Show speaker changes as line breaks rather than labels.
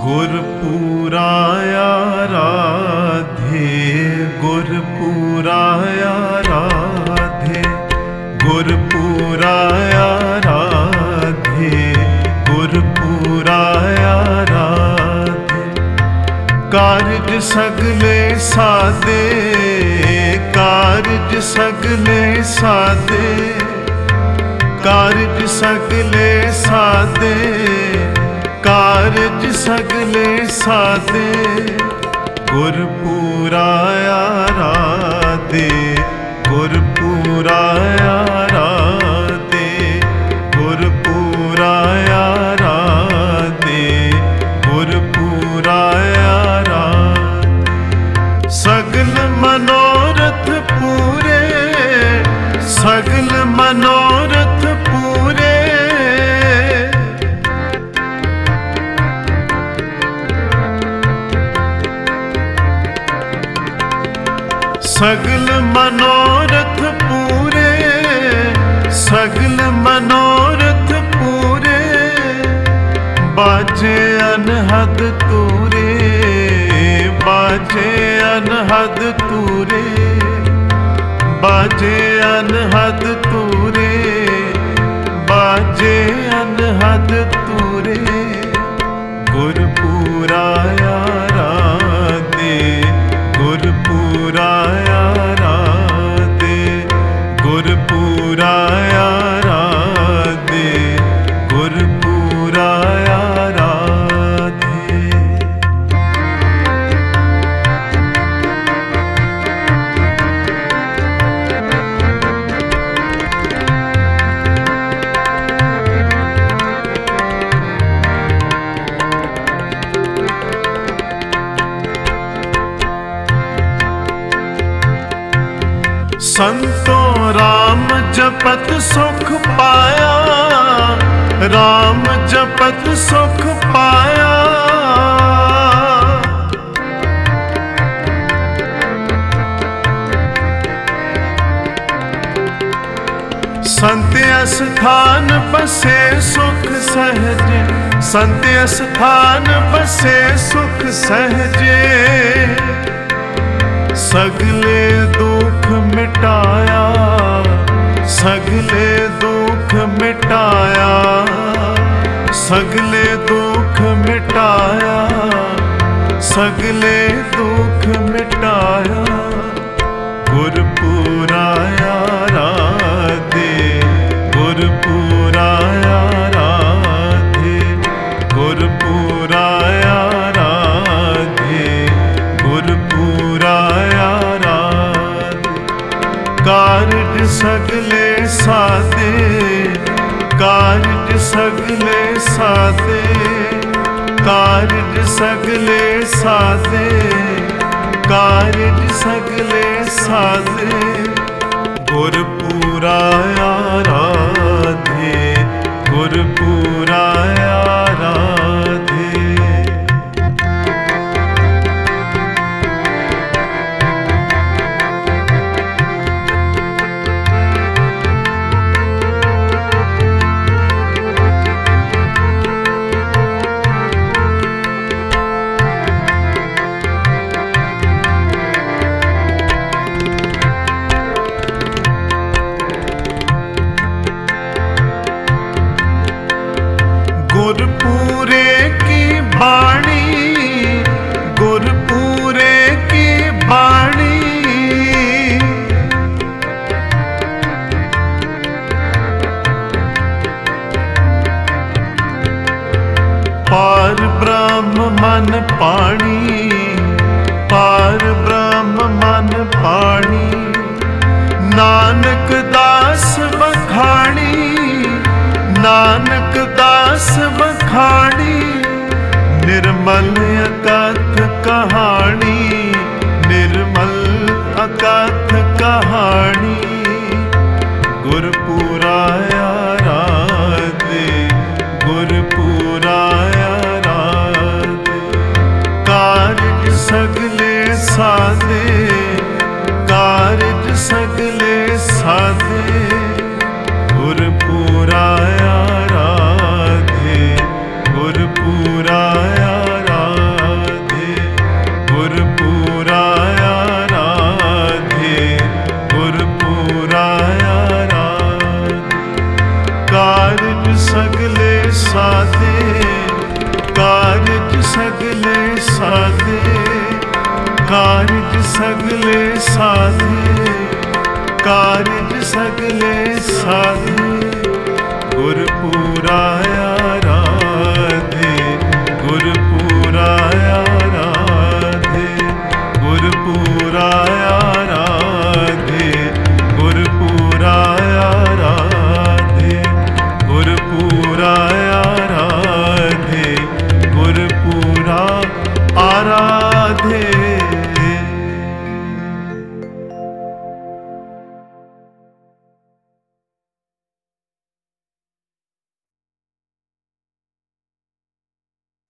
गुरपूरा राधे गुरपूरा राधे गुरपूरा राधे गुरपूरा राधे। कारज सगले सादे कारज सगले सादे कारज सगले सादे कारज सगले सादे गुरपूरा राधे गुरपूरा राधे गुरपूरा राधे गुरपूरा राधे। सगल मनोरथ पूरे सगल मनोरथ पूरे सगल मनोरथ पूरे सगल मनोरथ पूरे। बाजे अनहद तूरे बाजे अनहद तूरे बाजे अनहद तूरे बाजे अनहद तूरे। गुरपूरा राधे गुरपूरा राधे गुरपूरा राधे गुरपूरा राधे। संतो राम जपत सुख पाया राम जपत सुख पाया। संत स्थान बसे सुख सहजे संत स्थान बसे सुख सहजे। सगले दुख मिटाया सगले दुख मिटाया सगले दुख मिटाया सगले दुख मिटाया। गुरपूरा राधे गुरपूरा राधे गुरपूरा राधे गुरपूरा राधे। कारज सगले सादे कारज सगले सादे कारज सगले सादे कारज सगले सादे। गुरपूरा राधे गुरपूरा राधे। गुरपूरे की बाणी गुरपूरे की बाणी। पार ब्रह्म मन पाणी पार ब्रह्म मन पाणी। नानक दास बखाणी नानक दास बखाणी। निर्मल अकथ कहानी निर्मल अकथ कहानी। गुरपूरा राधे गुरपूरा राधे। कारज सगले सादे कारज सगले सादे गुरपूरा राधे गुरपूरा राधे। ਸਗਲੇ ਸਾਧੇ, ਕਾਰਜ ਸਗਲੇ ਸਾਧੇ, ਕਾਰਜ ਸਗਲੇ ਸਾਧੇ, ਗੁਰਪੂਰਾ